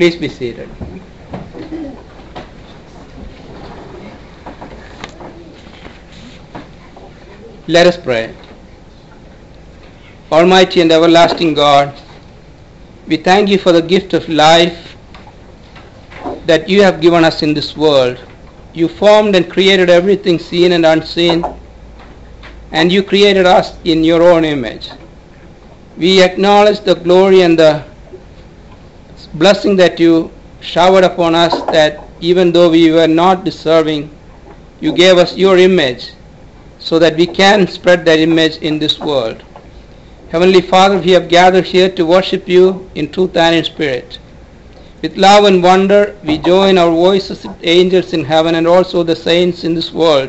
Please be seated. Let us pray. Almighty and everlasting God, we thank you for the gift of life that you have given us in this world. You formed and created everything seen and unseen, and you created us in your own image. We acknowledge the glory and the blessing that you showered upon us, that even though we were not deserving, you gave us your image so that we can spread that image in this world. Heavenly Father, we have gathered here to worship you in truth and in spirit. With love and wonder, we join our voices with angels in heaven and also the saints in this world.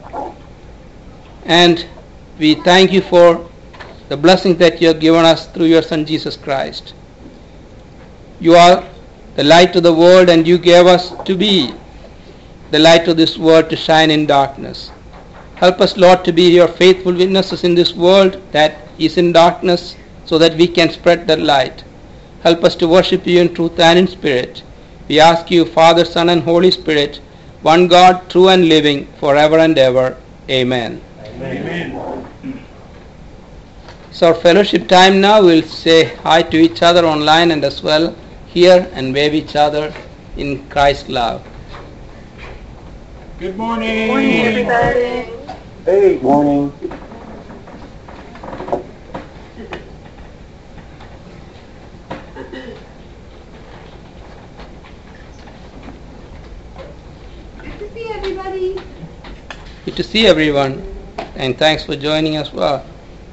And we thank you for the blessings that you have given us through your Son Jesus Christ. You are the light of the world, and you gave us to be the light of this world to shine in darkness. Help us, Lord, to be your faithful witnesses in this world that is in darkness, so that we can spread that light. Help us to worship you in truth and in spirit. We ask you, Father, Son, and Holy Spirit, one God, true and living, forever and ever. Amen. Amen. It's our fellowship time now. We'll say hi to each other online and as well here, and wave each other in Christ's love. Good morning. Good morning, everybody. Hey, morning. Good to see everybody. Good to see everyone, and thanks for joining as well.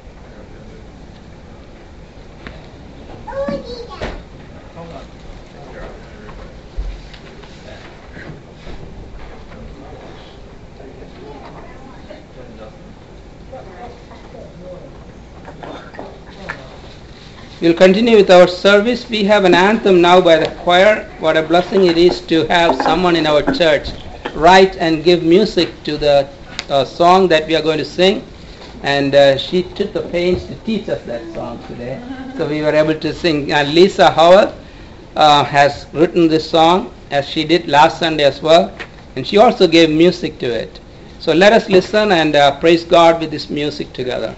We'll continue with our service. We have an anthem now by the choir. What a blessing it is to have someone in our church write and give music to the song that we are going to sing. And she took the pains to teach us that song today. So we were able to sing. Lisa Howell has written this song, as she did last Sunday as well. And she also gave music to it. So let us listen and praise God with this music together.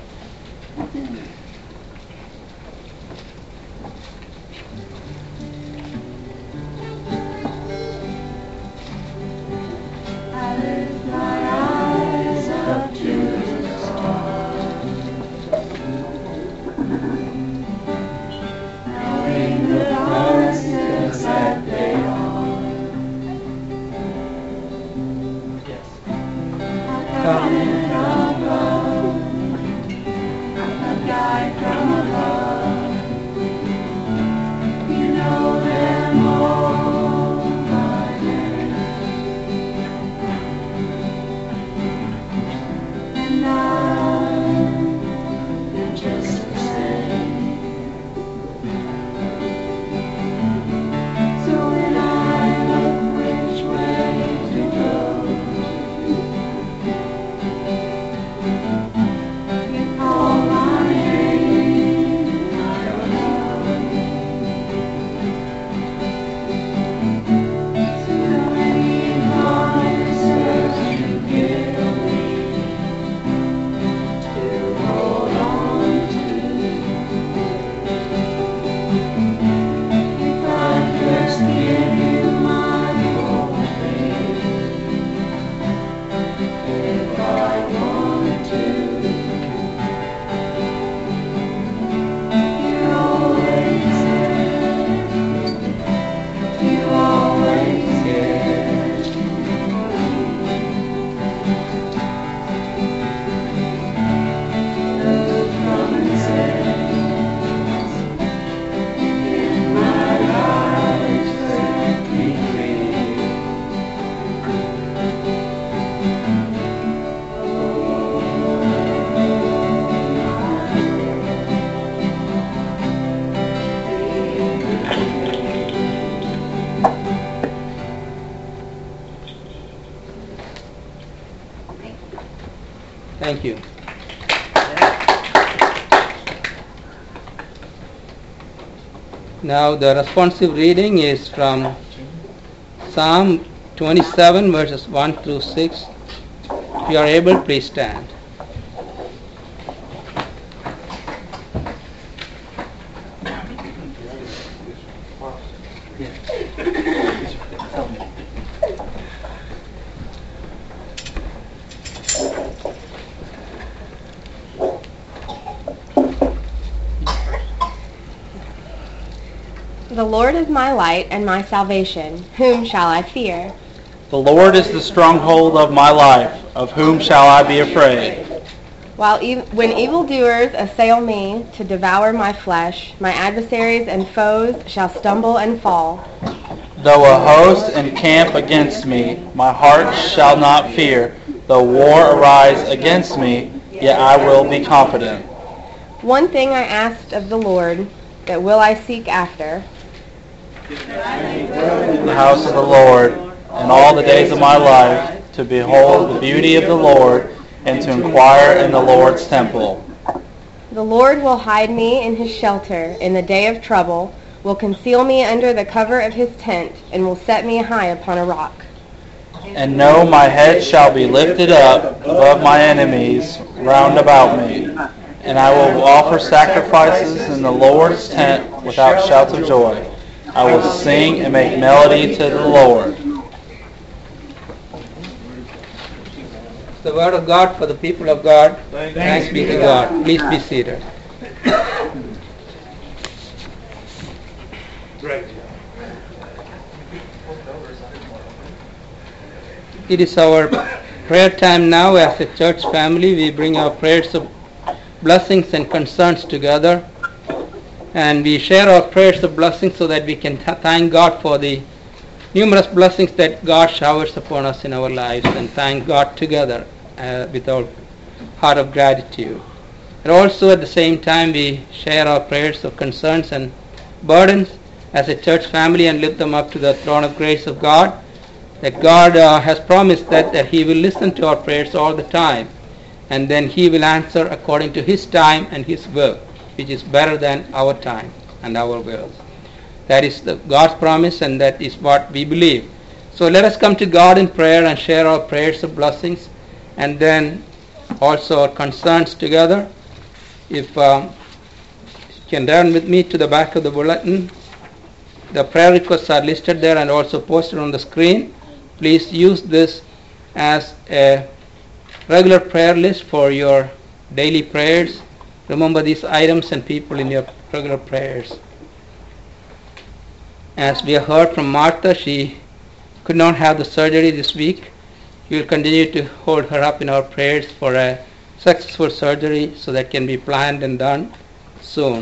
Thank you. Now the responsive reading is from Psalm 27 verses 1 through 6. If you are able, please stand. The Lord is my light and my salvation. Whom shall I fear? The Lord is the stronghold of my life. Of whom shall I be afraid? When evildoers assail me to devour my flesh, my adversaries and foes shall stumble and fall. Though a host encamp against me, my heart shall not fear. Though war arise against me, yet I will be confident. One thing I asked of the Lord, that will I seek after, The house of the Lord, and all the days of my life, to behold the beauty of the Lord, and to inquire in the Lord's temple. The Lord will hide me in his shelter in the day of trouble, will conceal me under the cover of his tent, and will set me high upon a rock. And know my head shall be lifted up above my enemies round about me. And I will offer sacrifices in the Lord's tent without shouts of joy. I will sing and make melody to the Lord. The word of God for the people of God. Thanks be to God. Please be seated. It is our prayer time now as a church family. We bring our prayers of blessings and concerns together, and we share our prayers of blessings so that we can thank God for the numerous blessings that God showers upon us in our lives, and thank God together with our heart of gratitude. And also at the same time we share our prayers of concerns and burdens as a church family and lift them up to the throne of grace of God, that God has promised that He will listen to our prayers all the time, and then He will answer according to His time and His will, which is better than our time and our wills. That is God's promise, and that is what we believe. So let us come to God in prayer and share our prayers of blessings, and then also our concerns together. If you can turn with me to the back of the bulletin, the prayer requests are listed there and also posted on the screen. Please use this as a regular prayer list for your daily prayers. Remember these items and people in your regular prayers. As we have heard from Martha, she could not have the surgery this week. We will continue to hold her up in our prayers for a successful surgery so that can be planned and done soon.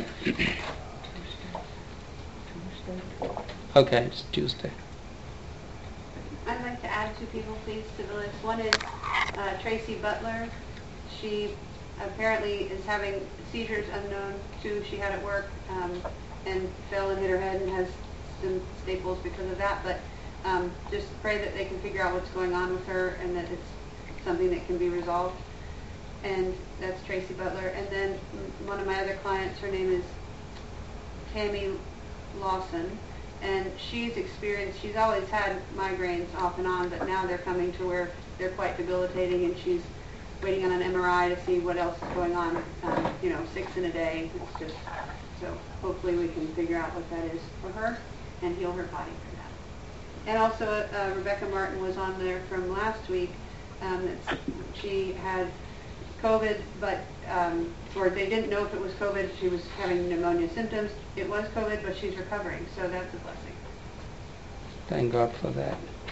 Okay, it's Tuesday. I'd like to add two people, please, to the list. One is Tracy Butler. She apparently is having seizures unknown to she had at work, and fell and hit her head and has some staples because of that. But just pray that they can figure out what's going on with her and that it's something that can be resolved. And that's Tracy Butler. And then one of my other clients, her name is Tammy Lawson. And she's always had migraines off and on, but now they're coming to where they're quite debilitating, and she's waiting on an MRI to see what else is going on. 6 in a day. It's just, so hopefully we can figure out what that is for her and heal her body for that. And also Rebecca Martin was on there from last week. She had COVID, but or they didn't know if it was COVID. She was having pneumonia symptoms. It was COVID, but she's recovering, so that's a blessing. Thank God for that.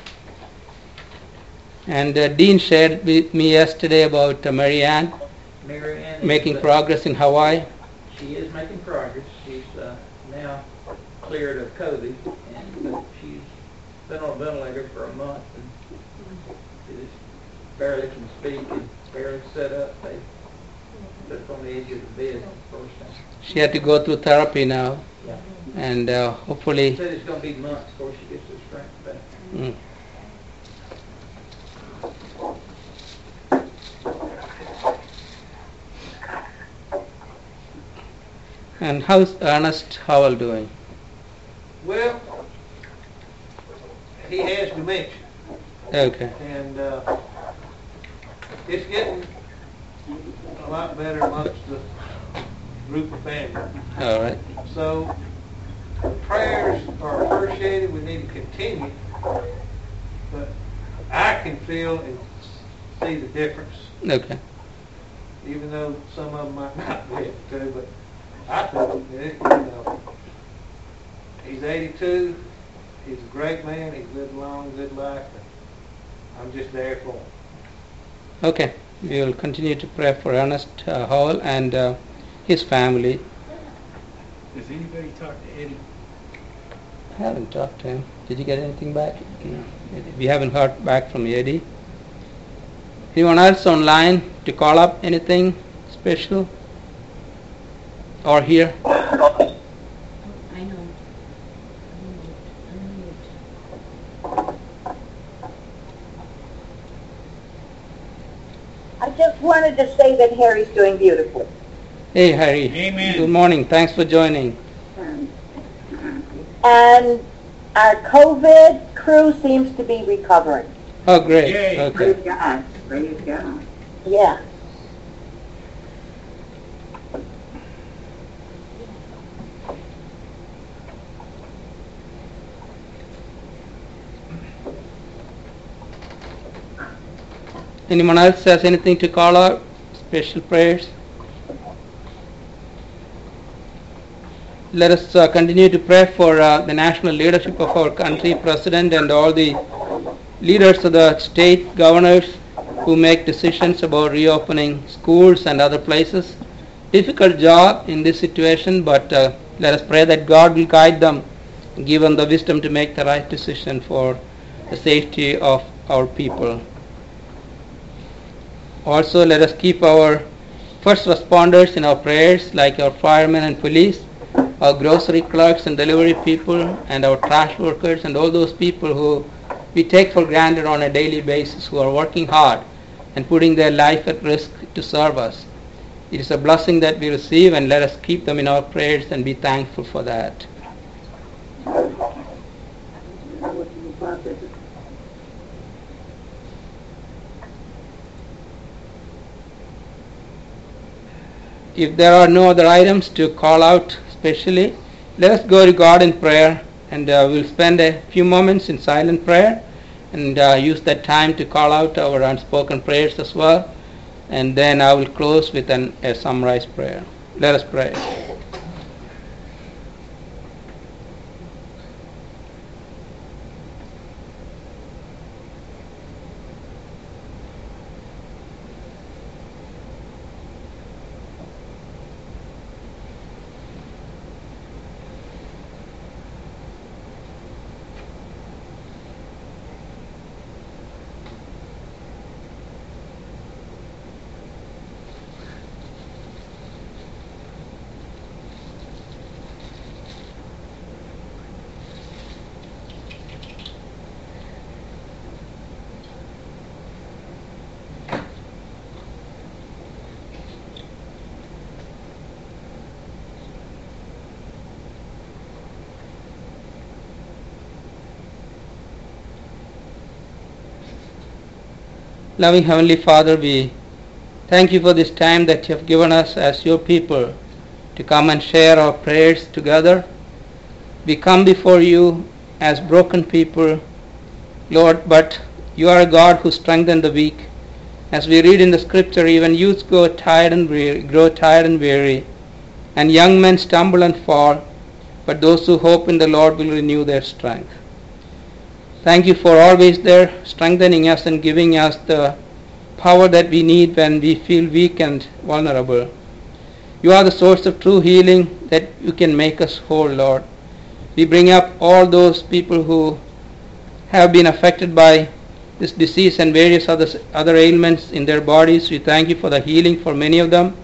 And Dean shared with me yesterday about Mary Ann making progress in Hawaii. She is making progress. She's now cleared of COVID, and she's been on a ventilator for a month, and she just barely can speak and barely sit up. They put her on the edge of the bed the first time. She had to go through therapy now, Yeah. and hopefully. She said it's going to be months before she gets her strength back. Mm. And how's Ernest Howell doing? Well, he has dementia, Okay. and it's getting a lot better amongst the group of family. All right. So the prayers are appreciated. We need to continue, but I can feel and see the difference, Okay. even though some of them might not be able to. But I think that, he's 82. He's a great man. He's lived a long, good life. And I'm just there for him. Okay. We will continue to pray for Ernest Hall and his family. Does anybody talk to Eddie? I haven't talked to him. Did you get anything back? No. We haven't heard back from Eddie. Anyone else online to call up anything special? Or here? I know. I just wanted to say that Harry's doing beautifully. Hey, Harry. Amen. Good morning. Thanks for joining. And our COVID crew seems to be recovering. Oh, great. Yay. Okay. God. Praise God. Yeah. Anyone else has anything to call out? Special prayers? Let us continue to pray for the national leadership of our country, President and all the leaders of the state governors who make decisions about reopening schools and other places. Difficult job in this situation, but let us pray that God will guide them, give them the wisdom to make the right decision for the safety of our people. Also, let us keep our first responders in our prayers, like our firemen and police, our grocery clerks and delivery people, and our trash workers, and all those people who we take for granted on a daily basis, who are working hard and putting their life at risk to serve us. It is a blessing that we receive, and let us keep them in our prayers and be thankful for that. If there are no other items to call out specially, let us go to God in prayer, and we'll spend a few moments in silent prayer and use that time to call out our unspoken prayers as well. And then I will close with a summarized prayer. Let us pray. Loving Heavenly Father, we thank you for this time that you have given us as your people to come and share our prayers together. We come before you as broken people, Lord, but you are a God who strengthens the weak. As we read in the scripture, even youths grow tired and weary, and young men stumble and fall, but those who hope in the Lord will renew their strength. Thank you for always there strengthening us and giving us the power that we need when we feel weak and vulnerable. You are the source of true healing, that you can make us whole, Lord. We bring up all those people who have been affected by this disease and various other ailments in their bodies. We thank you for the healing for many of them.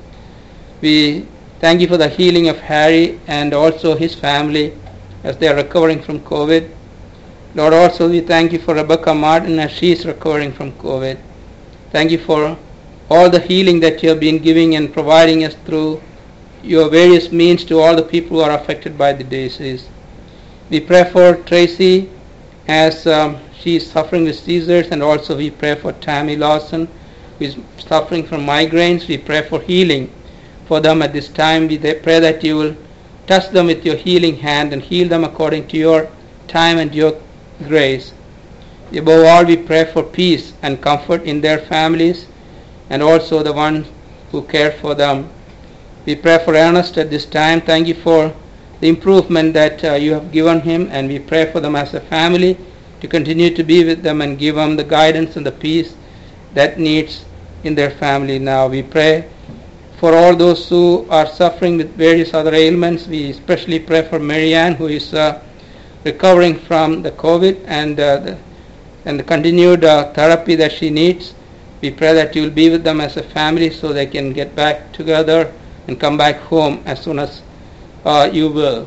We thank you for the healing of Harry and also his family as they are recovering from COVID. Lord, also we thank you for Rebecca Martin as she is recovering from COVID. Thank you for all the healing that you have been giving and providing us through your various means to all the people who are affected by the disease. We pray for Tracy as she is suffering with seizures, and also we pray for Tammy Lawson, who is suffering from migraines. We pray for healing for them at this time. We pray that you will touch them with your healing hand and heal them according to your time and your grace. Above all, we pray for peace and comfort in their families and also the ones who care for them. We pray for Ernest at this time. Thank you for the improvement that you have given him, and we pray for them as a family to continue to be with them and give them the guidance and the peace that needs in their family now. We pray for all those who are suffering with various other ailments. We especially pray for Marianne, who is recovering from the COVID and the continued therapy that she needs. We pray that you will be with them as a family so they can get back together and come back home as soon as you will.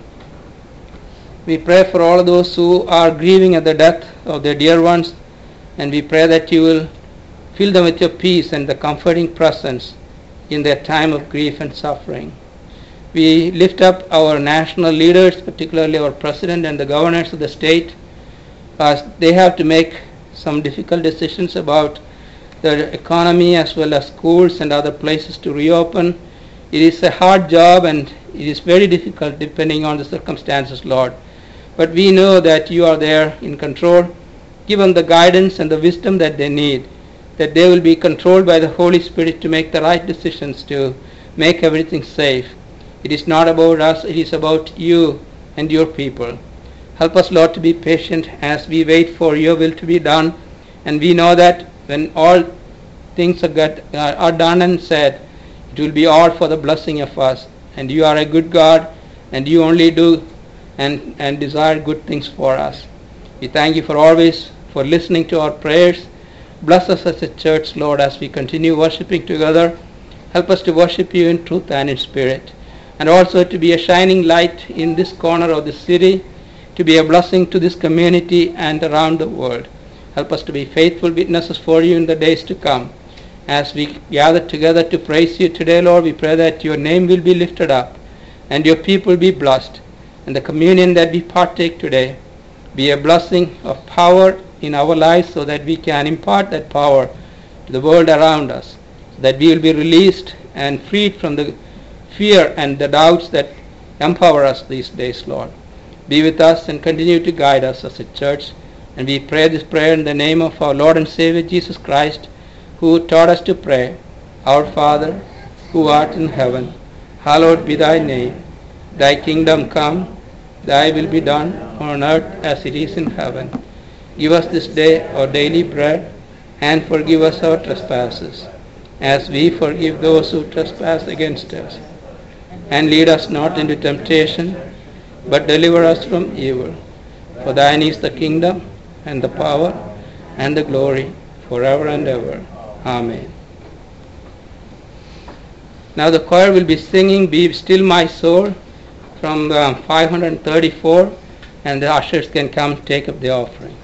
We pray for all those who are grieving at the death of their dear ones, and we pray that you will fill them with your peace and the comforting presence in their time of grief and suffering. We lift up our national leaders, particularly our president and the governors of the state, as they have to make some difficult decisions about the economy as well as schools and other places to reopen. It is a hard job and it is very difficult depending on the circumstances, Lord. But we know that you are there in control. Give them the guidance and the wisdom that they need, that they will be controlled by the Holy Spirit to make the right decisions, to make everything safe. It is not about us, it is about you and your people. Help us, Lord, to be patient as we wait for your will to be done. And we know that when all things are done and said, it will be all for the blessing of us. And you are a good God, and you only do and desire good things for us. We thank you for always for listening to our prayers. Bless us as a church, Lord, as we continue worshiping together. Help us to worship you in truth and in spirit, and also to be a shining light in this corner of the city, to be a blessing to this community and around the world. Help us to be faithful witnesses for you in the days to come. As we gather together to praise you today, Lord, we pray that your name will be lifted up and your people be blessed, and the communion that we partake today be a blessing of power in our lives so that we can impart that power to the world around us, so that we will be released and freed from the fear and the doubts that empower us these days, Lord. Be with us and continue to guide us as a church. And we pray this prayer in the name of our Lord and Savior Jesus Christ, who taught us to pray, Our Father, who art in heaven, hallowed be thy name. Thy kingdom come, thy will be done on earth as it is in heaven. Give us this day our daily bread, and forgive us our trespasses, as we forgive those who trespass against us. And lead us not into temptation, but deliver us from evil. For thine is the kingdom, and the power, and the glory, forever and ever. Amen. Now the choir will be singing Be Still My Soul from 534, and the ushers can come take up the offering.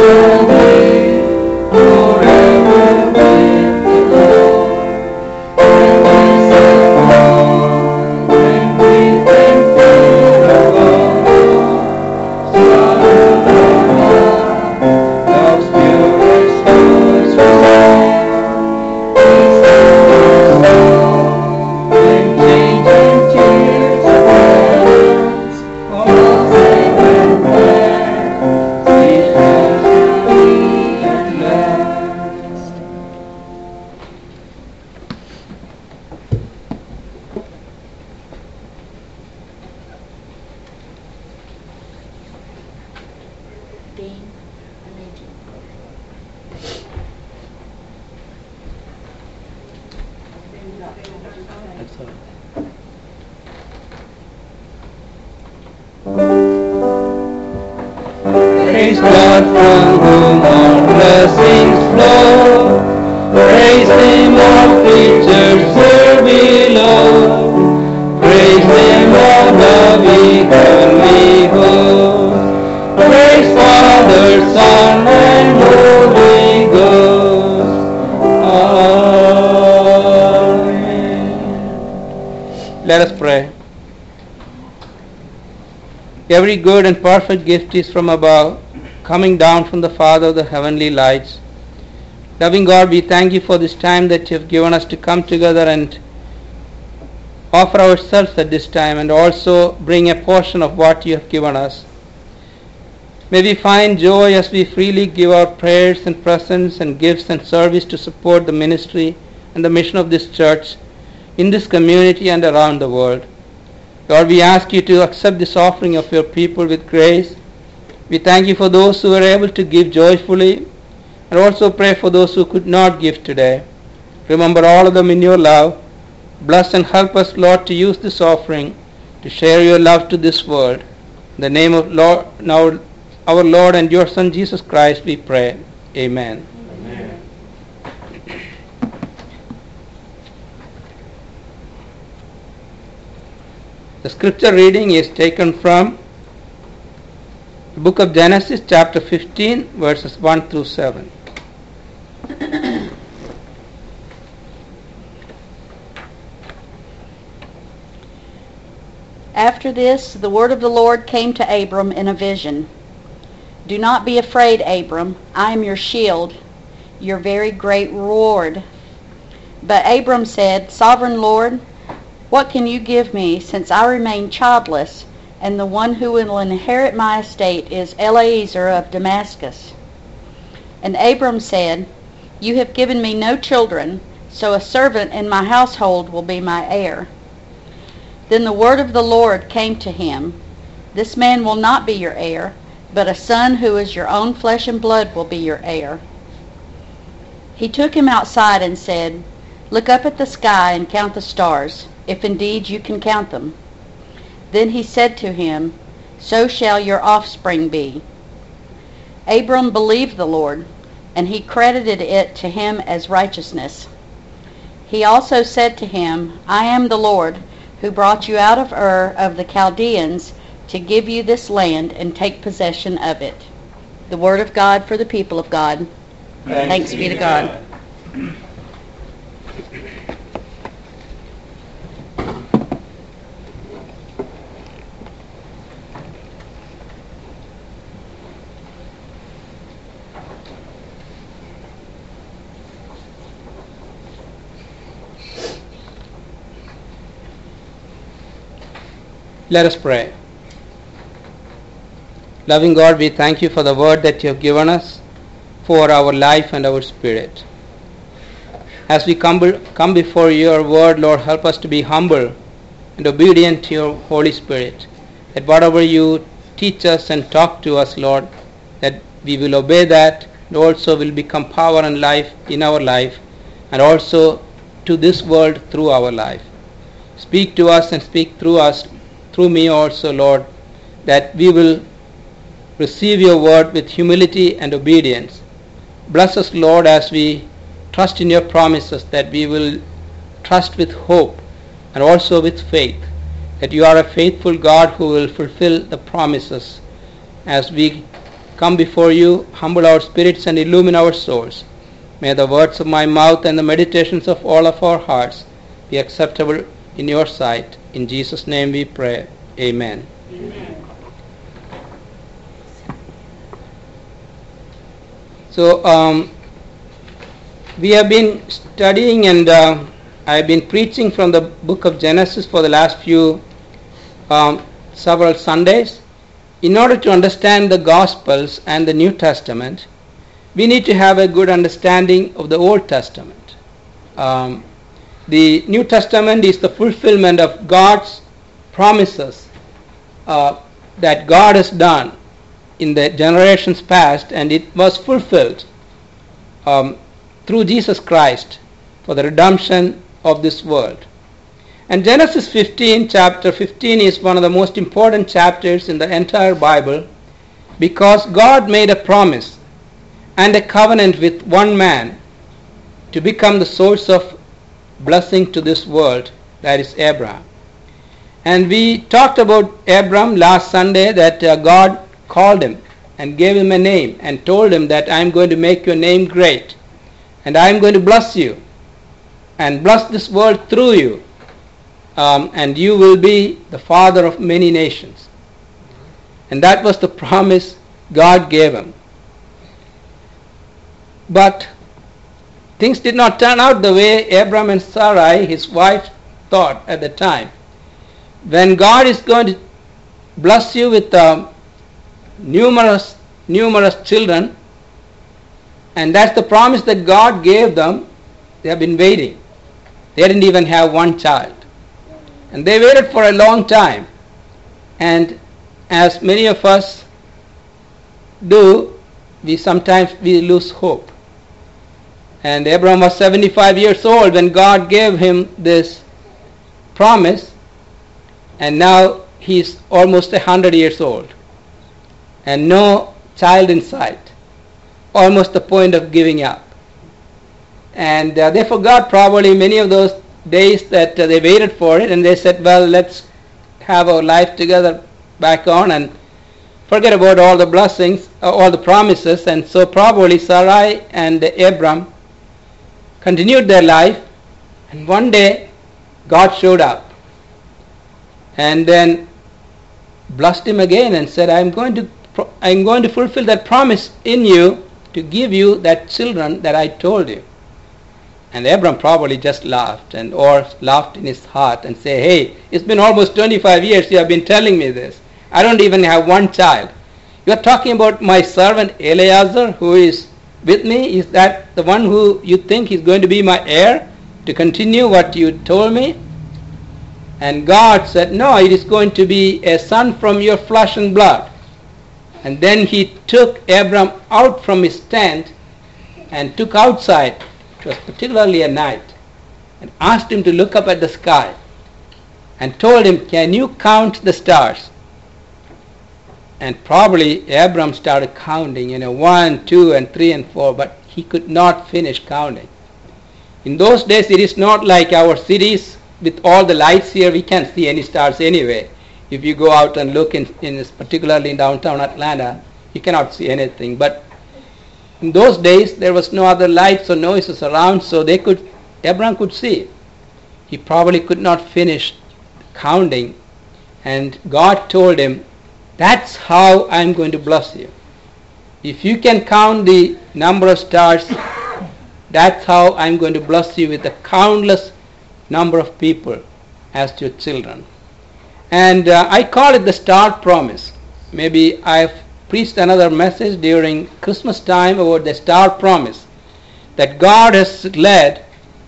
Praise God from whom all blessings flow. Praise Him, all creatures here below. Praise Him, all the heavenly host. Praise Father, Son, and Holy Ghost. Amen. Let us pray. Every good and perfect gift is from above, coming down from the Father of the heavenly lights. Loving God, we thank you for this time that you have given us to come together and offer ourselves at this time, and also bring a portion of what you have given us. May we find joy as we freely give our prayers and presents and gifts and service to support the ministry and the mission of this church in this community and around the world. Lord, we ask you to accept this offering of your people with grace. We thank you for those who were able to give joyfully, and also pray for those who could not give today. Remember all of them in your love. Bless and help us, Lord, to use this offering to share your love to this world. In the name of Lord, now our Lord and your Son Jesus Christ, we pray. Amen. Amen. The scripture reading is taken from the book of Genesis, chapter 15, verses 1 through 7. After this, the word of the Lord came to Abram in a vision. Do not be afraid, Abram. I am your shield, your very great reward. But Abram said, Sovereign Lord, what can you give me, since I remain childless, and the one who will inherit my estate is Eliezer of Damascus? And Abram said, You have given me no children, so a servant in my household will be my heir. Then the word of the Lord came to him, This man will not be your heir, but a son who is your own flesh and blood will be your heir. He took him outside and said, Look up at the sky and count the stars, if indeed you can count them. Then he said to him, So shall your offspring be. Abram believed the Lord, and he credited it to him as righteousness. He also said to him, I am the Lord, who brought you out of Ur of the Chaldeans to give you this land and take possession of it. The word of God for the people of God. Thanks be to God. Let us pray. Loving God, we thank you for the word that you have given us for our life and our spirit. As we come before your word, Lord, help us to be humble and obedient to your Holy Spirit, that whatever you teach us and talk to us, Lord, that we will obey that, and also will become power and life in our life, and also to this world through our life. Speak to us and speak through us, through me also, Lord, that we will receive your word with humility and obedience. Bless us, Lord, as we trust in your promises, that we will trust with hope and also with faith, that you are a faithful God who will fulfill the promises as we come before you, humble our spirits and illumine our souls. May the words of my mouth and the meditations of all of our hearts be acceptable in your sight. In Jesus' name we pray. Amen. Amen. So we have been studying and I have been preaching from the book of Genesis for the last few several Sundays. In order to understand the Gospels and the New Testament, we need to have a good understanding of the Old Testament. The New Testament is the fulfillment of God's promises that God has done in the generations past, and it was fulfilled through Jesus Christ for the redemption of this world. And Genesis 15, chapter 15, is one of the most important chapters in the entire Bible, because God made a promise and a covenant with one man to become the source of blessing to this world, that is Abraham. And we talked about Abraham last Sunday, that God called him and gave him a name and told him that I am going to make your name great, and I am going to bless you and bless this world through you, and you will be the father of many nations. And that was the promise God gave him. But things did not turn out the way Abraham and Sarai, his wife, thought at the time. When God is going to bless you with numerous children, and that's the promise that God gave them, they have been waiting. They didn't even have one child. And they waited for a long time. And as many of us do, sometimes we lose hope. And Abraham was 75 years old when God gave him this promise, and now he's almost 100 years old and no child in sight, almost the point of giving up. And they forgot probably many of those days that they waited for it, and they said, well, let's have our life together back on and forget about all the blessings, all the promises. And so probably Sarai and Abram continued their life, and one day God showed up and then blessed him again and said, I'm going to fulfill that promise in you to give you that children that I told you. And Abram probably just laughed, or laughed in his heart and say, hey, it's been almost 25 years you have been telling me this. I don't even have one child. You are talking about my servant Eliezer who is with me. Is that the one who you think is going to be my heir to continue what you told me? And God said, no, it is going to be a son from your flesh and blood. And then he took Abram out from his tent and took outside, it was particularly at night, and asked him to look up at the sky and told him, can you count the stars? And probably Abram started counting, 1, 2, and 3, and 4, but he could not finish counting. In those days, it is not like our cities with all the lights here. We can't see any stars anyway. If you go out and look particularly in downtown Atlanta, you cannot see anything. But in those days, there was no other lights or noises around, so Abram could see. He probably could not finish counting, and God told him, that's how I'm going to bless you. If you can count the number of stars, that's how I'm going to bless you with a countless number of people as your children. And I call it the star promise. Maybe I've preached another message during Christmas time about the star promise, that God has led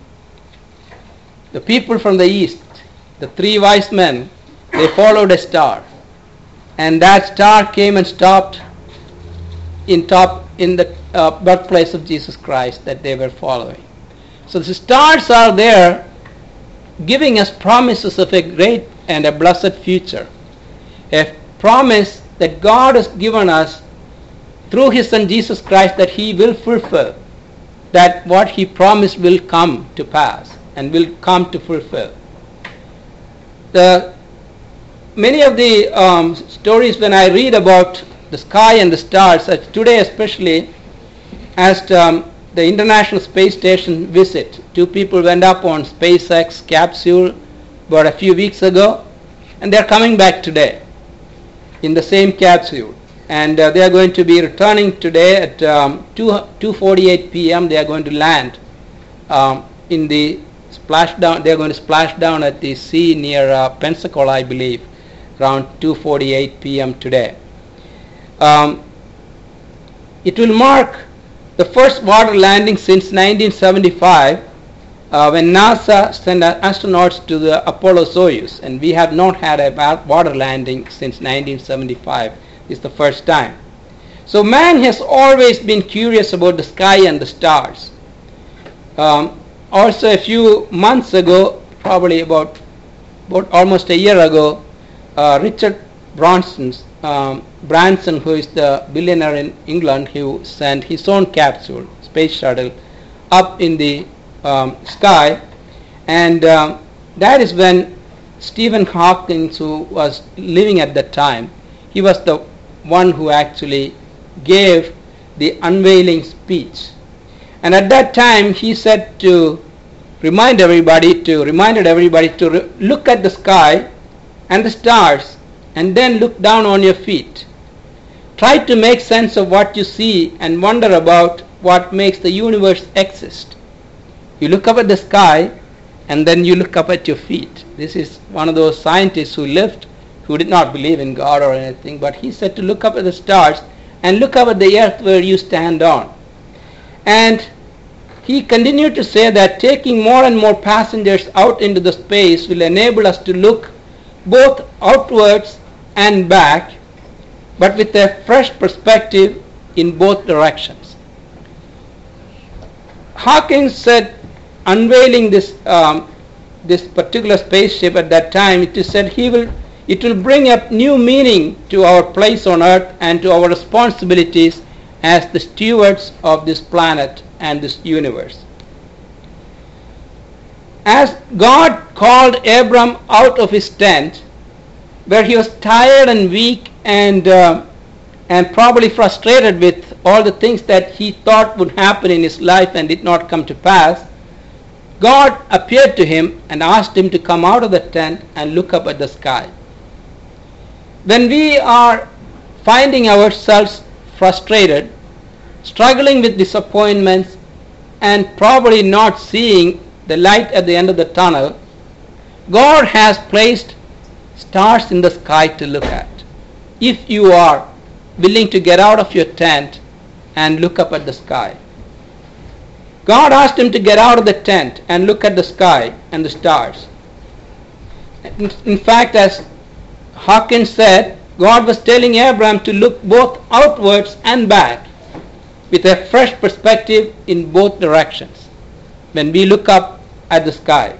the people from the east, the 3 wise men. They followed a star, and that star came and stopped in the birthplace of Jesus Christ that they were following. So the stars are there giving us promises of a great and a blessed future, a promise that God has given us through His Son Jesus Christ, that He will fulfill, that what He promised will come to pass and will come to fulfill. Many of the stories when I read about the sky and the stars. Today especially, as the International Space Station visit, 2 people went up on SpaceX capsule about a few weeks ago, and they're coming back today in the same capsule. And they are going to be returning today at 2:48 p.m. They are going to land in the splashdown. They are going to splash down at the sea near Pensacola, I believe, around 2:48 p.m. today. It will mark the first water landing since 1975, when NASA sent astronauts to the Apollo Soyuz, and we have not had a water landing since 1975. It's the first time. So man has always been curious about the sky and the stars. Also, a few months ago, probably about almost a year ago, Richard Branson, who is the billionaire in England, who sent his own capsule, space shuttle, up in the sky, and that is when Stephen Hawking, who was living at that time, he was the one who actually gave the unveiling speech. And at that time he said to reminded everybody to look at the sky and the stars and then look down on your feet. Try to make sense of what you see and wonder about what makes the universe exist. You look up at the sky and then you look up at your feet. This is one of those scientists who lived, who did not believe in God or anything, but he said to look up at the stars and look up at the earth where you stand on. And he continued to say that taking more and more passengers out into the space will enable us to look both outwards and back, but with a fresh perspective in both directions. Hawking said, unveiling this particular spaceship at that time, it is said it will bring up new meaning to our place on earth and to our responsibilities as the stewards of this planet and this universe. As God called Abram out of his tent, where he was tired and weak and probably frustrated with all the things that he thought would happen in his life and did not come to pass, God appeared to him and asked him to come out of the tent and look up at the sky. When we are finding ourselves frustrated, struggling with disappointments, and probably not seeing the light at the end of the tunnel, God has placed stars in the sky to look at. If you are willing to get out of your tent and look up at the sky. God asked him to get out of the tent and look at the sky and the stars. In fact, as Hawkins said, God was telling Abraham to look both outwards and back with a fresh perspective in both directions when we look up at the sky.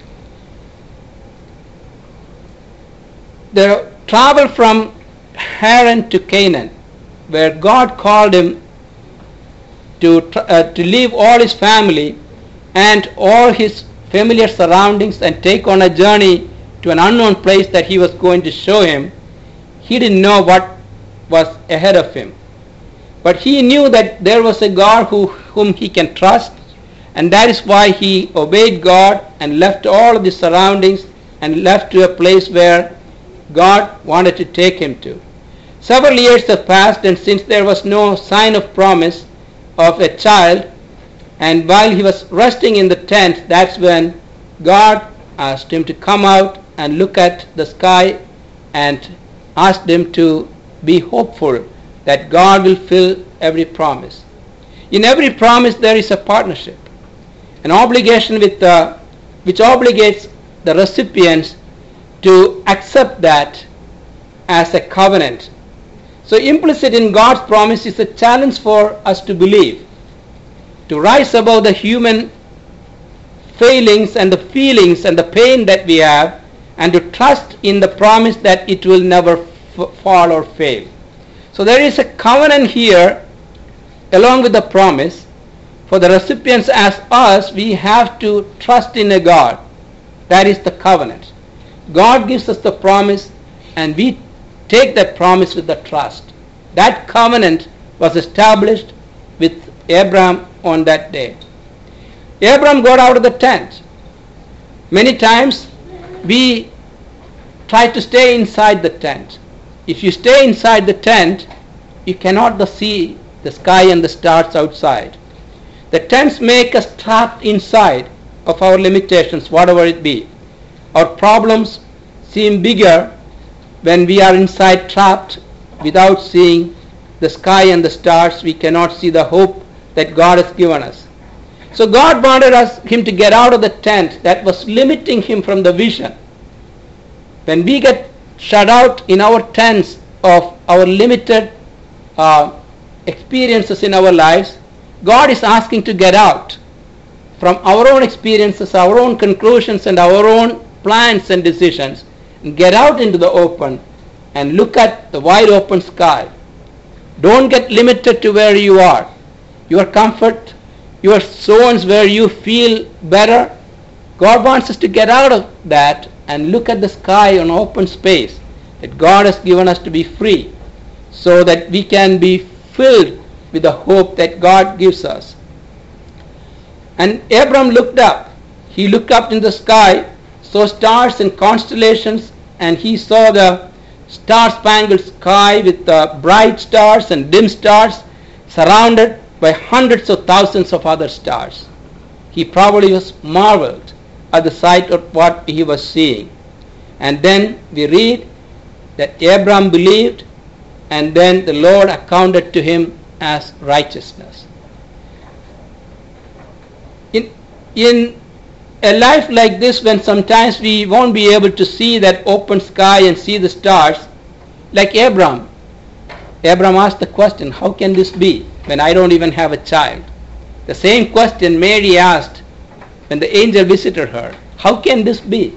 The travel from Haran to Canaan, where God called him to leave all his family and all his familiar surroundings and take on a journey to an unknown place that he was going to show him, he didn't know what was ahead of him. But he knew that there was a God whom he can trust, and that is why he obeyed God and left all of the surroundings and left to a place where God wanted to take him to. Several years have passed, and since there was no sign of promise of a child, and while he was resting in the tent, that's when God asked him to come out and look at the sky and asked him to be hopeful that God will fill every promise. In every promise there is a partnership, an obligation which obligates the recipients to accept that as a covenant. So implicit in God's promise is a challenge for us to believe, to rise above the human failings and the feelings and the pain that we have, and to trust in the promise that it will never fall or fail. So there is a covenant here along with the promise. For the recipients as us, we have to trust in a God. That is the covenant. God gives us the promise and we take that promise with the trust That covenant was established with Abraham on that day. Abraham got out of the tent. Many times we try to stay inside the tent. If you stay inside the tent, you cannot see the sky and the stars outside. The tents make us trapped inside of our limitations, whatever it be. Our problems seem bigger when we are inside trapped without seeing the sky and the stars. We cannot see the hope that God has given us. So God wanted him to get out of the tent that was limiting him from the vision. When we get shut out in our tents of our limited experiences in our lives, God is asking to get out from our own experiences, our own conclusions, and our own plans and decisions, and get out into the open and look at the wide open sky. Don't get limited to where you are. Your comfort, your zones where you feel better. God wants us to get out of that and look at the sky on open space that God has given us to be free, so that we can be filled with the hope that God gives us. And Abram looked up. He looked up in the sky, saw stars and constellations, and he saw the star-spangled sky with the bright stars and dim stars surrounded by hundreds of thousands of other stars. He probably was marveled at the sight of what he was seeing. And then we read that Abram believed, and then the Lord accounted to him as righteousness. In a life like this, when sometimes we won't be able to see that open sky and see the stars, like Abram asked the question, how can this be when I don't even have a child? The same question Mary asked when the angel visited her. How can this be?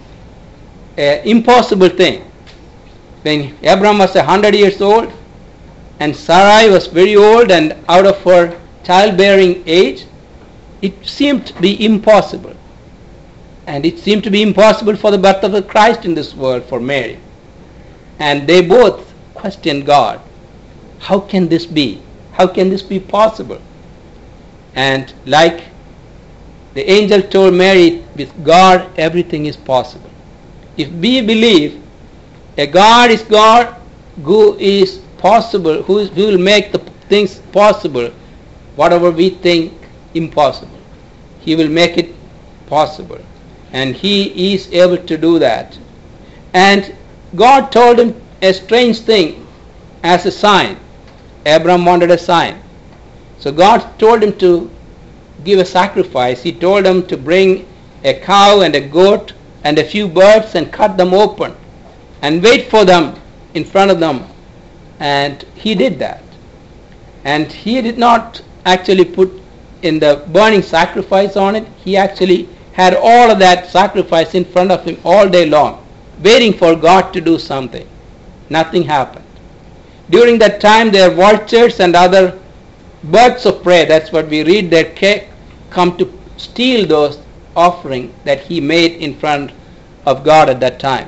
An impossible thing. When Abram was 100 years old and Sarai was very old and out of her childbearing age, it seemed to be impossible. And it seemed to be impossible for the birth of the Christ in this world for Mary. And they both questioned God. How can this be? How can this be possible? And like the angel told Mary, with God everything is possible. If we believe a God is God who is possible, who will make the things possible, whatever we think impossible, He will make it possible. And He is able to do that. And God told him a strange thing as a sign. Abram wanted a sign. So God told him to give a sacrifice. He told him to bring a cow and a goat and a few birds and cut them open and wait for them in front of them. And he did that. And he did not actually put in the burning sacrifice on it. He actually had all of that sacrifice in front of him all day long, waiting for God to do something. Nothing happened. During that time, there were vultures and other birds of prey, that's what we read, that come to steal those offerings that he made in front of God at that time.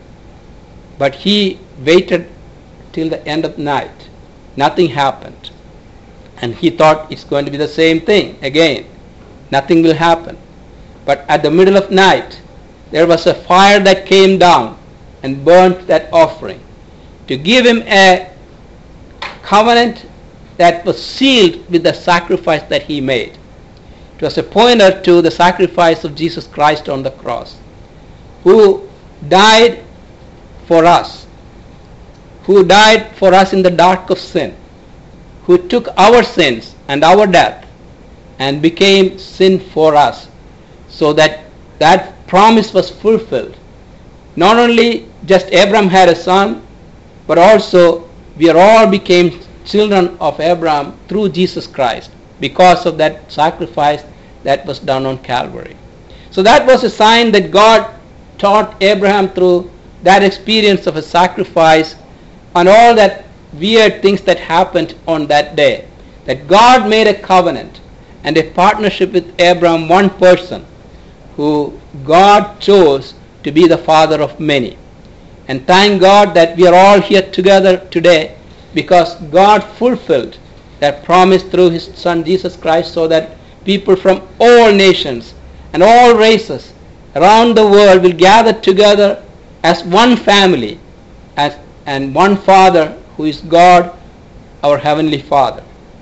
But he waited till the end of the night. Nothing happened. And he thought it's going to be the same thing again. Nothing will happen. But at the middle of night, there was a fire that came down and burnt that offering to give him a covenant that was sealed with the sacrifice that he made. It was a pointer to the sacrifice of Jesus Christ on the cross, who died for us, who died for us in the dark of sin, who took our sins and our death and became sin for us, so that that promise was fulfilled. Not only just Abram had a son, but also we all became children of Abraham through Jesus Christ because of that sacrifice that was done on Calvary. So that was a sign that God taught Abraham through that experience of a sacrifice and all that weird things that happened on that day. That God made a covenant and a partnership with Abraham, one person who God chose to be the father of many. And thank God that we are all here together today because God fulfilled that promise through His Son Jesus Christ, so that people from all nations and all races around the world will gather together as one family and one Father, who is God, our Heavenly Father.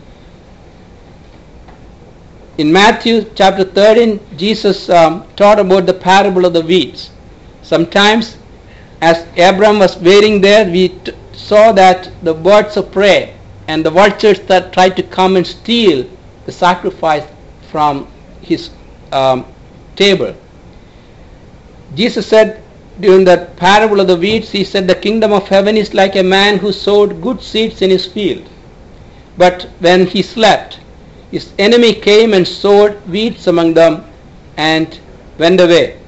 In Matthew chapter 13, Jesus taught about the parable of the weeds. Sometimes, as Abram was waiting there, we saw that the birds of prey and the vultures that tried to come and steal the sacrifice from his table. Jesus said during the parable of the weeds, He said, the kingdom of heaven is like a man who sowed good seeds in his field. But when he slept, his enemy came and sowed weeds among them and went away.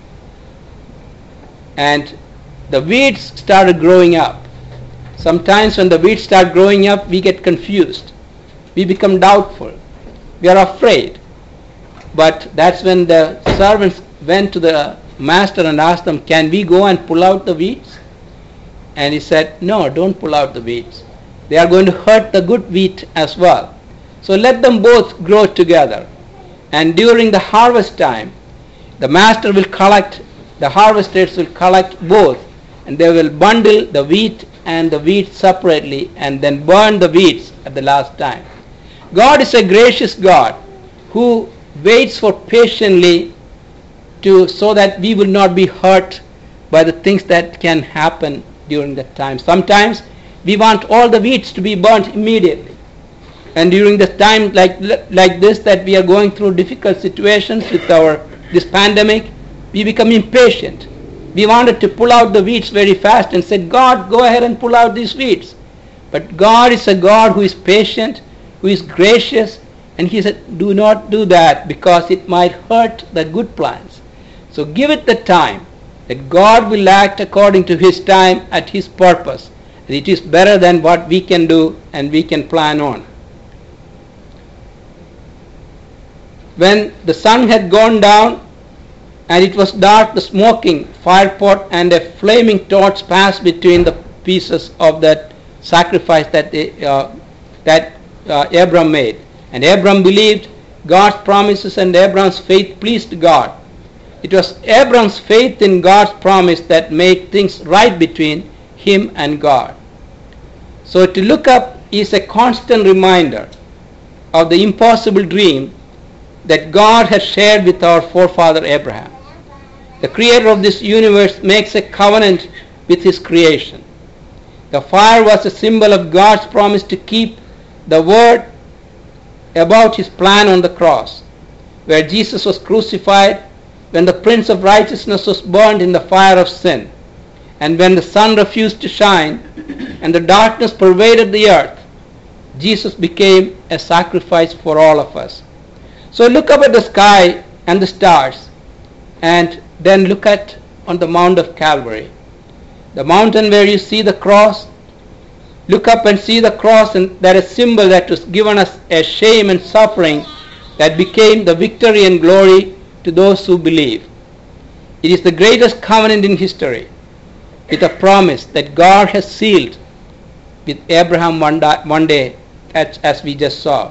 And the weeds started growing up. Sometimes when the weeds start growing up, we get confused. We become doubtful. We are afraid. But that's when the servants went to the master and asked them, can we go and pull out the weeds? And he said, no, don't pull out the weeds. They are going to hurt the good wheat as well. So let them both grow together. And during the harvest time, the master will collect, the harvesters will collect both, and they will bundle the wheat and the weeds separately and then burn the weeds at the last time. God is a gracious God who waits for patiently so that we will not be hurt by the things that can happen during that time. Sometimes we want all the weeds to be burnt immediately. And during the time like this, that we are going through difficult situations with this pandemic, we become impatient. We wanted to pull out the weeds very fast and said, God, go ahead and pull out these weeds. But God is a God who is patient, who is gracious, and He said, do not do that, because it might hurt the good plants. So give it the time that God will act according to His time at His purpose. And it is better than what we can do and we can plan on. When the sun had gone down and it was dark, the smoking firepot and a flaming torch passed between the pieces of that sacrifice that Abram made. And Abram believed God's promises, and Abram's faith pleased God. It was Abram's faith in God's promise that made things right between him and God. So to look up is a constant reminder of the impossible dream that God has shared with our forefather Abraham. The creator of this universe makes a covenant with His creation. The fire was a symbol of God's promise to keep the word about His plan on the cross, where Jesus was crucified, when the Prince of Righteousness was burned in the fire of sin, and when the sun refused to shine and the darkness pervaded the earth, Jesus became a sacrifice for all of us. So look up at the sky and the stars, and then look on the Mount of Calvary, the mountain where you see the cross. Look up and see the cross, and that is a symbol that was given us as shame and suffering that became the victory and glory to those who believe. It is the greatest covenant in history, with a promise that God has sealed with Abraham one day, as we just saw.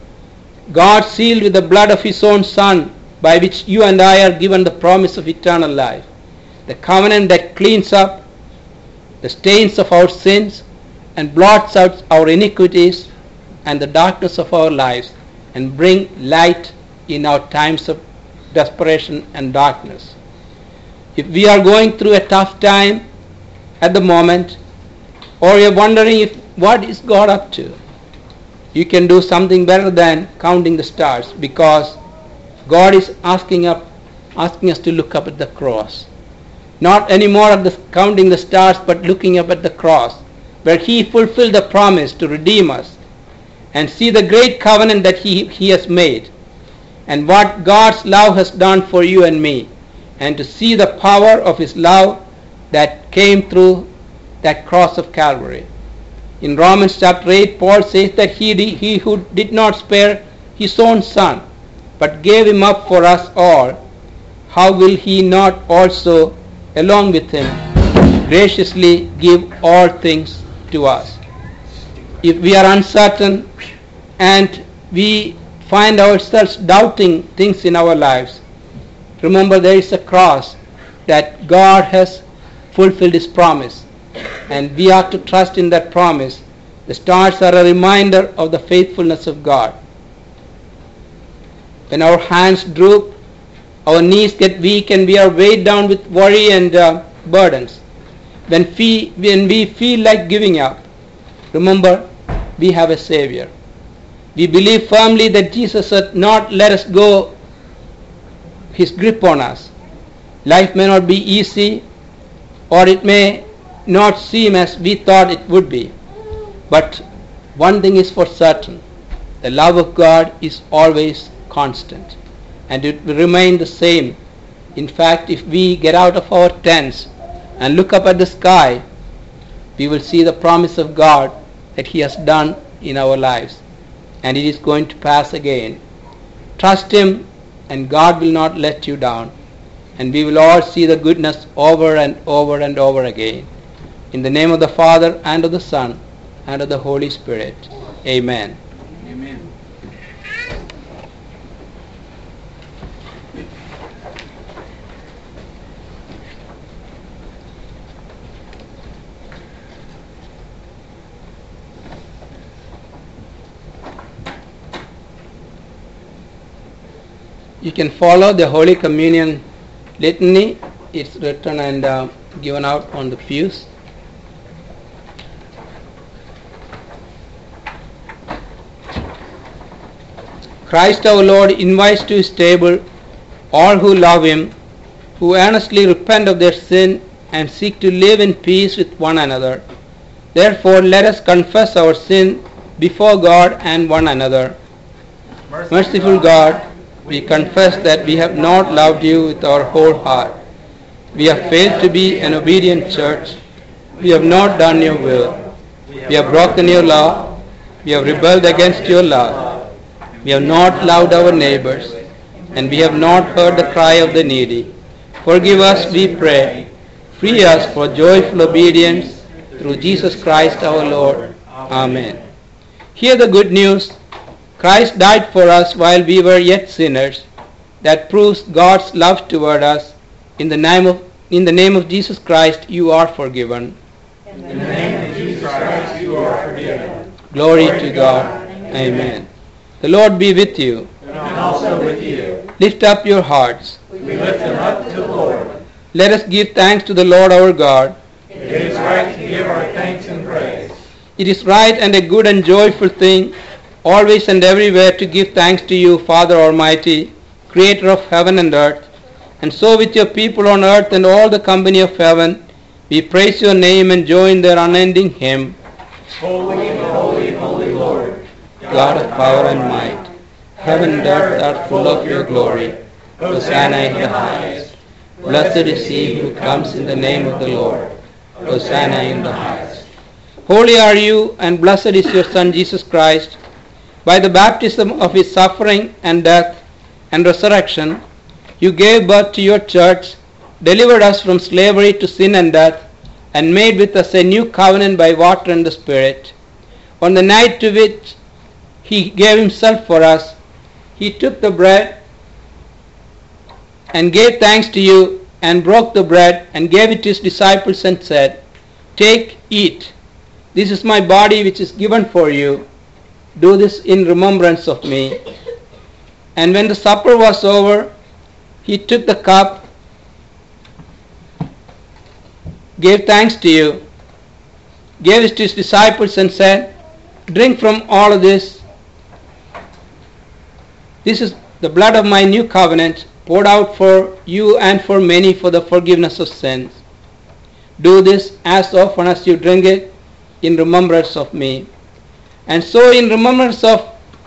God sealed with the blood of His own Son, by which you and I are given the promise of eternal life. The covenant that cleans up the stains of our sins and blots out our iniquities and the darkness of our lives, and bring light in our times of desperation and darkness. If we are going through a tough time at the moment, or you're wondering what is God up to, you can do something better than counting the stars, because God is asking us to look up at the cross. Not anymore at counting the stars, but looking up at the cross, where He fulfilled the promise to redeem us, and see the great covenant that He has made, and what God's love has done for you and me, and to see the power of His love that came through that cross of Calvary. In Romans chapter 8, Paul says that he who did not spare His own Son, but gave Him up for us all, how will He not also, along with Him, graciously give all things to us? if we are uncertain and we find ourselves doubting things in our lives, remember there is a cross that God has fulfilled His promise, and we are to trust in that promise. The stars are a reminder of the faithfulness of God. When our hands droop, our knees get weak, and we are weighed down with worry and burdens, when we feel like giving up, remember we have a Savior. We believe firmly that Jesus has not let us go His grip on us. Life may not be easy, or it may not seem as we thought it would be. But one thing is for certain, the love of God is always constant, and it will remain the same. In fact, if we get out of our tents and look up at the sky, we will see the promise of God that He has done in our lives, and it is going to pass again. Trust Him, and God will not let you down, and we will all see the goodness over and over and over again. In the name of the Father, and of the Son, and of the Holy Spirit. Amen. Amen. You can follow the Holy Communion litany. It's written and given out on the pews. Christ our Lord invites to His table all who love Him, who earnestly repent of their sin and seek to live in peace with one another. Therefore, let us confess our sin before God and one another. Merciful God, we confess that we have not loved You with our whole heart. We have failed to be an obedient church. We have not done Your will. We have broken Your law. We have rebelled against Your love. We have not loved our neighbors, and we have not heard the cry of the needy. Forgive us, we pray. Free us for joyful obedience through Jesus Christ our Lord. Amen. Hear the good news. Christ died for us while we were yet sinners. That proves God's love toward us. In the name of Jesus Christ, you are forgiven. In the name of Jesus Christ, you are forgiven. Glory to God. Amen. The Lord be with you. And also with you. Lift up your hearts. We lift them up to the Lord. Let us give thanks to the Lord our God. It is right to give our thanks and praise. It is right and a good and joyful thing, always and everywhere, to give thanks to You, Father Almighty, Creator of heaven and earth. And so with Your people on earth and all the company of heaven, we praise Your name and join their unending hymn. Holy, holy, holy Lord, God of power and might, heaven and earth are full of Your glory. Hosanna in the highest. Blessed is he who comes in the name of the Lord. Hosanna in the highest. Holy are You, and blessed is Your Son Jesus Christ. By the baptism of His suffering and death and resurrection, You gave birth to Your church, delivered us from slavery to sin and death, and made with us a new covenant by water and the Spirit. On the night to which He gave Himself for us, He took the bread and gave thanks to You, and broke the bread and gave it to His disciples and said, "Take, eat. This is My body which is given for you. Do this in remembrance of Me." And when the supper was over, He took the cup, gave thanks to You, gave it to His disciples and said, "Drink from all of this. This is the blood of My new covenant, poured out for you and for many for the forgiveness of sins. Do this as often as you drink it in remembrance of Me." And so in remembrance of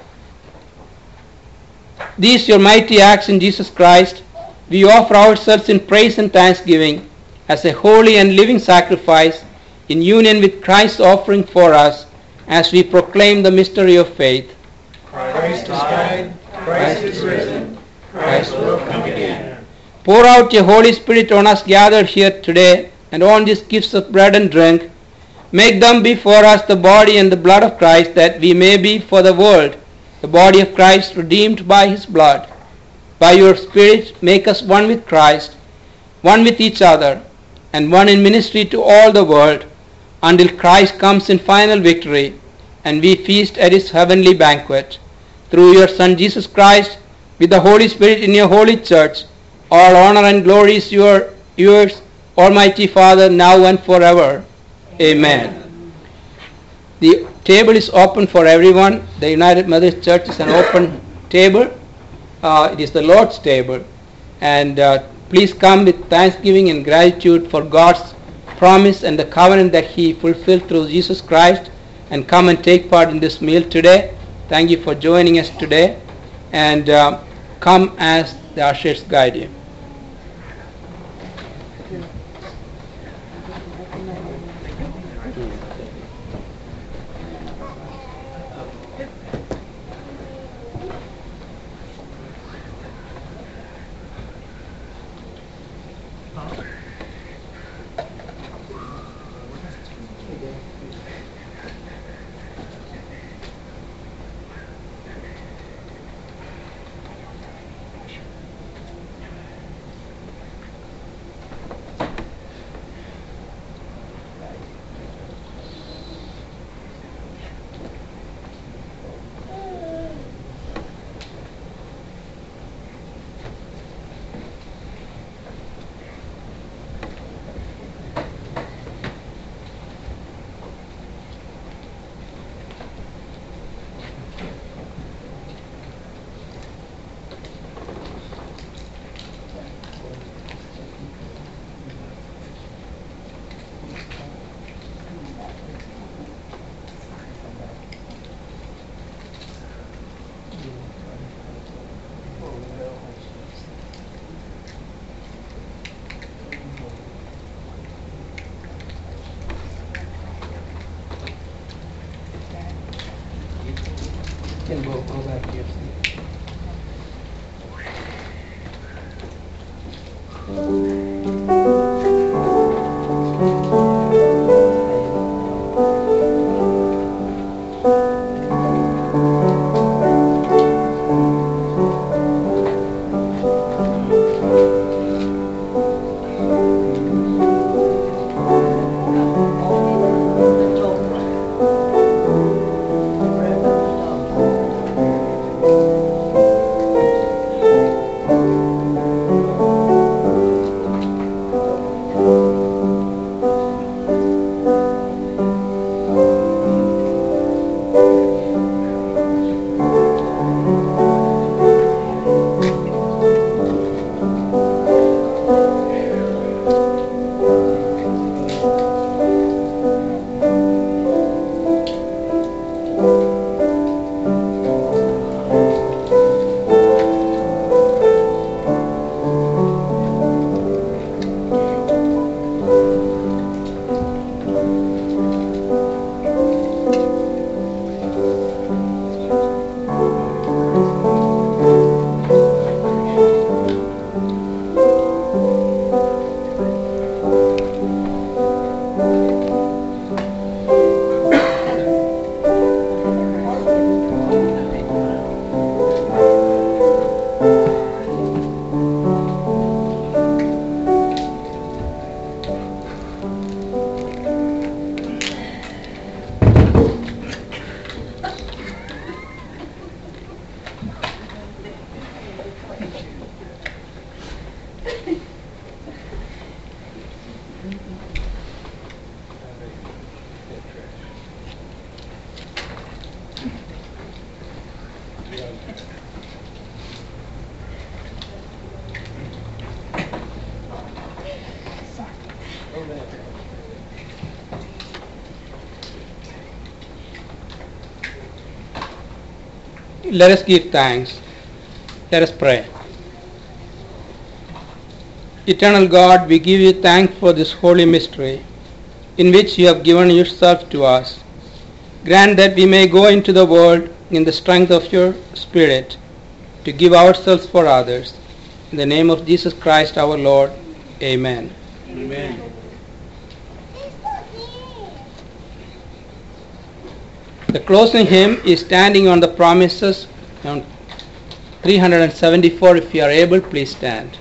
these Your mighty acts in Jesus Christ, we offer ourselves in praise and thanksgiving as a holy and living sacrifice in union with Christ's offering for us, as we proclaim the mystery of faith. Christ is died, Christ is risen, Christ will come again. Pour out Your Holy Spirit on us gathered here today, and on these gifts of bread and drink. Make them be for us the body and the blood of Christ, that we may be for the world the body of Christ, redeemed by his blood. By your Spirit, make us one with Christ, one with each other, and one in ministry to all the world, until Christ comes in final victory, and we feast at his heavenly banquet. Through your Son Jesus Christ, with the Holy Spirit in your holy church, all honor and glory is yours, Almighty Father, now and forever. Amen. The table is open for everyone. The United Methodist Church is an open table. It is the Lord's table. And please come with thanksgiving and gratitude for God's promise and the covenant that he fulfilled through Jesus Christ, and come and take part in this meal today. Thank you for joining us today, and come as the ushers guide you. Can go back to your seat. Let us give thanks. Let us pray. Eternal God, we give you thanks for this holy mystery in which you have given yourself to us. Grant that we may go into the world in the strength of your Spirit to give ourselves for others. In the name of Jesus Christ our Lord. Amen. Amen. The closing hymn is Standing on the Promises, on 374. If you are able, please stand.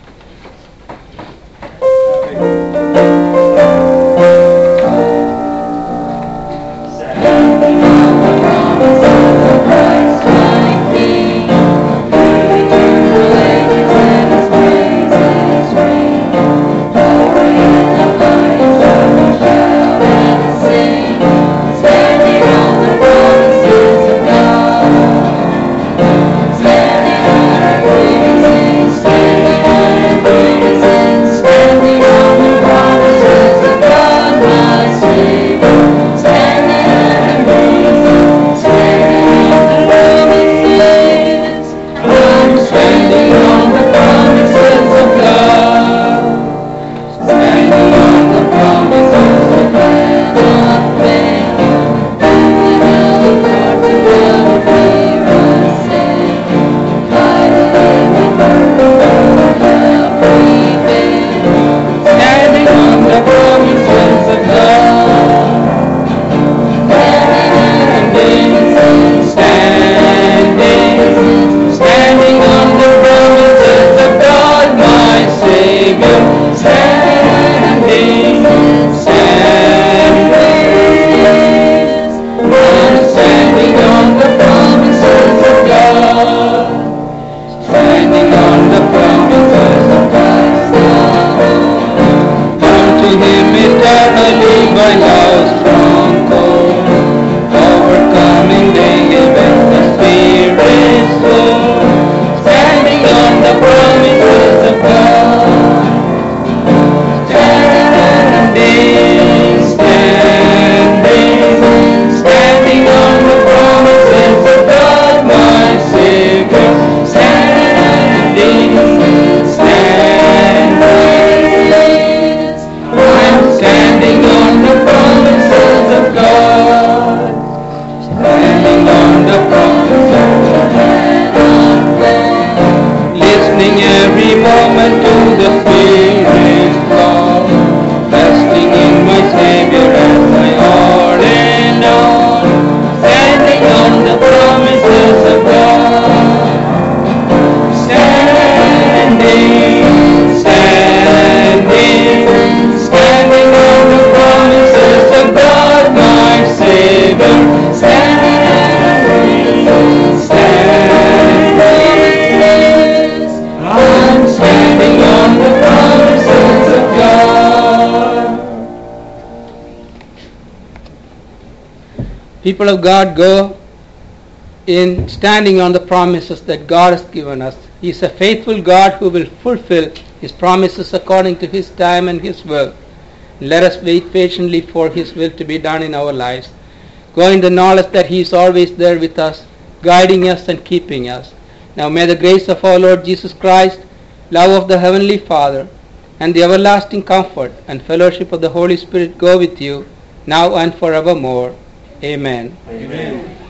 People of God, go in standing on the promises that God has given us. He is a faithful God who will fulfill His promises according to His time and His will. Let us wait patiently for His will to be done in our lives. Go in the knowledge that He is always there with us, guiding us and keeping us. Now may the grace of our Lord Jesus Christ, love of the Heavenly Father, and the everlasting comfort and fellowship of the Holy Spirit go with you now and forevermore. Amen. Amen.